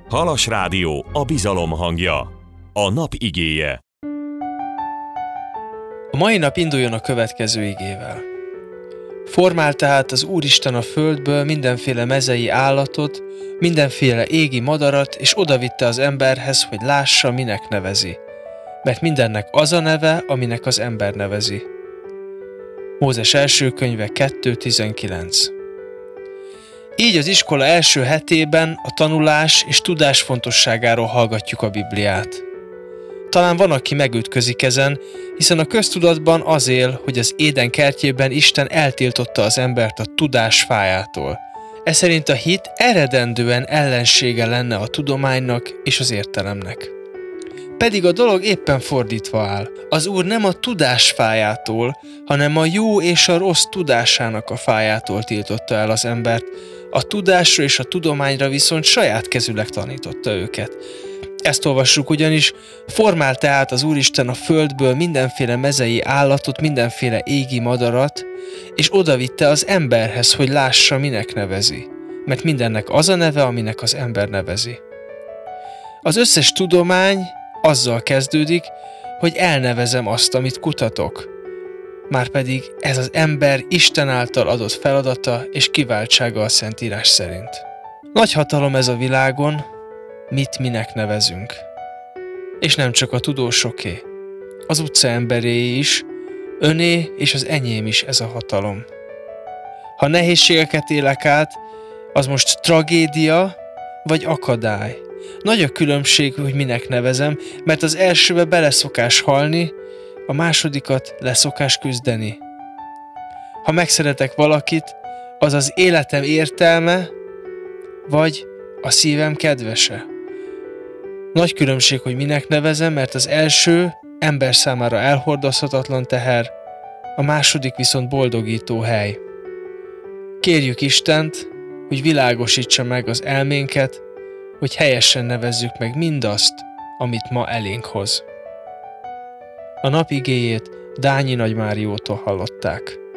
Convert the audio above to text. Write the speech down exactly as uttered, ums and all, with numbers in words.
Halas Rádió, a bizalom hangja. A nap igéje. A mai nap induljon a következő igével. Formál tehát az Úristen a földből mindenféle mezei állatot, mindenféle égi madarat, és odavitte az emberhez, hogy lássa, minek nevezi. Mert mindennek az a neve, aminek az ember nevezi. Mózes első könyve kettő tizenkilenc. Így az iskola első hetében a tanulás és tudás fontosságáról hallgatjuk a Bibliát. Talán van, aki megütközik ezen, hiszen a köztudatban az él, hogy az Éden kertjében Isten eltiltotta az embert a tudás fájától. Ez szerint a hit eredendően ellensége lenne a tudománynak és az értelemnek. Pedig a dolog éppen fordítva áll. Az Úr nem a tudás fájától, hanem a jó és a rossz tudásának a fájától tiltotta el az embert, a tudásra és a tudományra viszont saját kezűleg tanította őket. Ezt olvassuk ugyanis, formál tehát az Úristen a földből mindenféle mezei állatot, mindenféle égi madarat, és odavitte az emberhez, hogy lássa, minek nevezi. Mert mindennek az a neve, aminek az ember nevezi. Az összes tudomány azzal kezdődik, hogy elnevezem azt, amit kutatok. Márpedig ez az ember Isten által adott feladata és kiváltsága a Szentírás szerint. Nagy hatalom ez a világon, mit minek nevezünk. És nem csak a tudósoké. Az utca emberéé is, öné és az enyém is ez a hatalom. Ha nehézségeket élek át, az most tragédia vagy akadály. Nagy a különbség, hogy minek nevezem, mert az elsőbe beleszokás halni, a másodikat leszokás küzdeni. Ha megszeretek valakit, az az életem értelme, vagy a szívem kedvese. Nagy különbség, hogy minek nevezem, mert az első ember számára elhordozhatatlan teher, a második viszont boldogító hely. Kérjük Istent, hogy világosítsa meg az elménket, hogy helyesen nevezzük meg mindazt, amit ma elénk hoz. A nap igéjét Dányi Nagy Máriótól hallották.